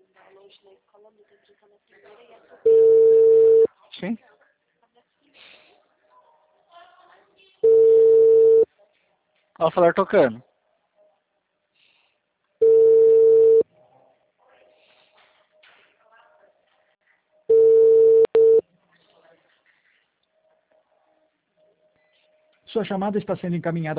Sim. Ó, falar tocando. Sua chamada está sendo encaminhada